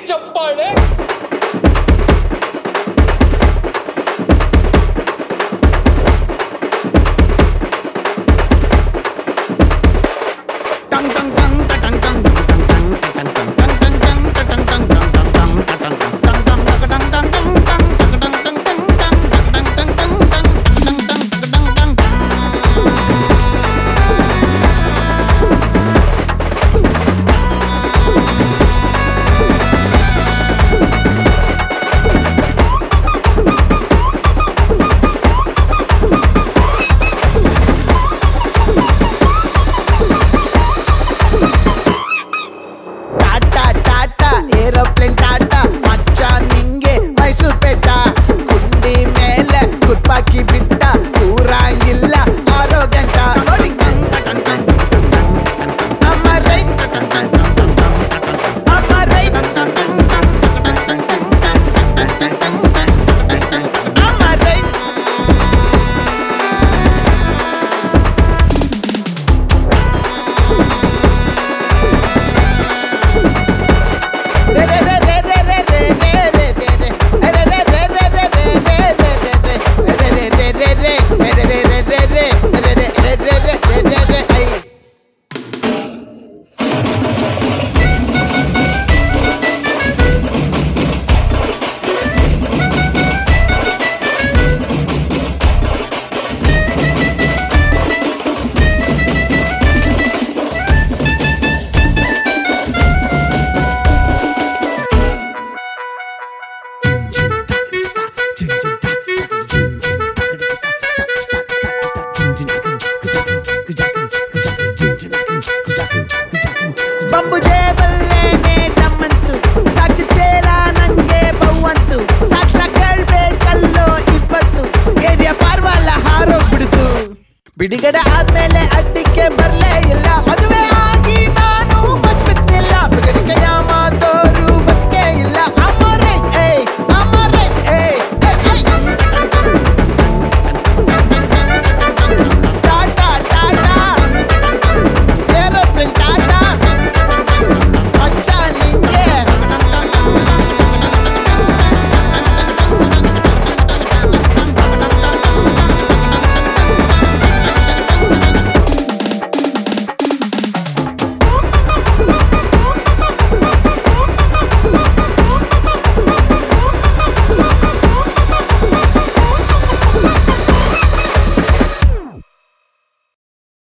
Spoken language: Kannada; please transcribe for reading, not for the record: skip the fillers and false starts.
ಚಪ್ಪಾಳೆ. ಏರೋಪ್ಲೇನ್ ಟಾಟಾ ಮಚ್ಚ ನಿಂಗೆ ಮೈಸೂರು ಪೇಟ ಕುಂಡಿ ಮೇಲೆ ಕುರ್ಪಾಕಿ ಬಿಟ್ಟ ಕೂರಂಗಿಲ್ಲ 6 ಗಂಟೆ ಬಂಬು ಜೇಬಲ್ಲೇನೆ ನಮ್ಮಂತು ಸಾಕು ಚೇಲ ನಂಗೆ ಬವ್ವಂತು ಸಾತ್ರ ಕೇಳ್ಬೇಕಲ್ಲೋ 20 ಏರಿಯಾ ಪಾರ್ವಾಲ ಹಾರೋಗ್ಬಿಡ್ತು ಬಿಡುಗಡೆ ಆದ್ಮೇಲೆ ಅಡ್ಡಿಕ್ಕೆ ಬರ್ಲಿ